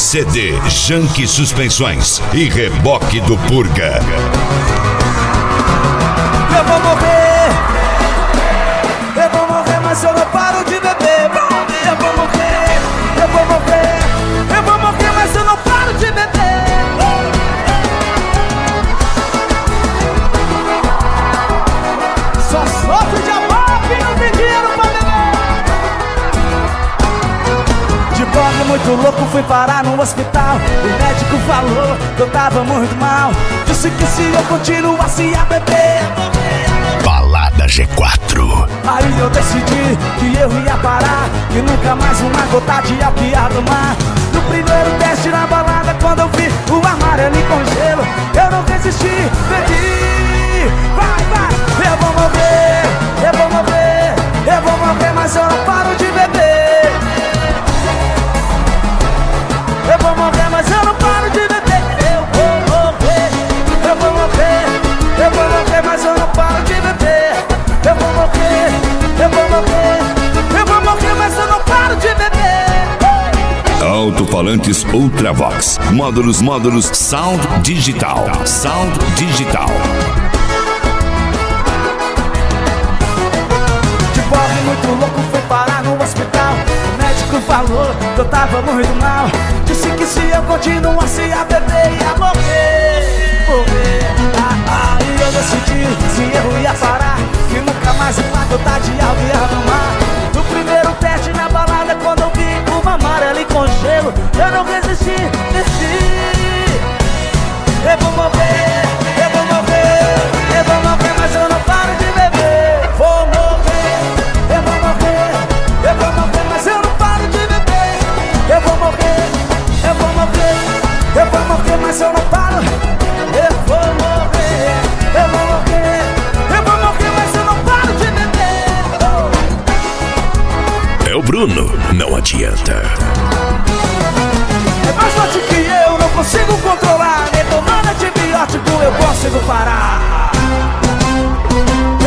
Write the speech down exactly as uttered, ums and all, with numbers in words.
C D Janque Suspensões e Reboque do Purga. Eu vou morrer, eu vou morrer, mas eu não paro de beber. Eu vou morrer, eu vou morrer, eu vou morrer, mas eu não paro de beber. Só sofre de amor que não tem dinheiro pra beber. De pobre muito louco fui parar no hospital. O médico falou que eu tava muito mal. Disse que se eu continuasse a beber, Balada G quatro. aí eu decidi que eu ia parar, que nunca mais uma gota de álcool ia tomar. No primeiro teste na balada, quando eu vi o amarelo com gelo, eu não resisti, bebi. Vai, vai, eu vou morrer, eu vou morrer, eu vou morrer, mas eu não paro de beber. Eu vou morrer, mas eu não paro de beber. Eu vou morrer, eu vou morrer, eu vou morrer, mas eu não paro de beber. Eu vou morrer, eu vou morrer, eu vou morrer, mas eu não paro de beber. Alto-falantes Ultravox. Módulos, módulos Sound Digital. Sound Digital. De pobre muito louco fui parar no hospital. O médico falou que eu tava muito mal. Disse que se eu continuasse a beber ia morrer, morrer. Ah, aí eu decidi se eu ia parar, que nunca mais uma gota de álcool ia tomar. No primeiro teste na balada, quando eu vi uma amarela com gelo, eu não resisti, desci. Eu vou morrer, eu vou morrer, eu vou morrer, mas eu não paro de beber. Vou morrer, eu vou morrer, eu vou morrer, mas eu não paro de beber. Eu vou morrer, eu vou morrer, eu vou morrer, mas eu não paro. Eu vou morrer, eu vou morrer, eu vou morrer, mas eu não paro de beber. É o Bruno, não adianta. É mais forte que eu, não consigo controlar. Nem tomando antibiótico eu consigo parar.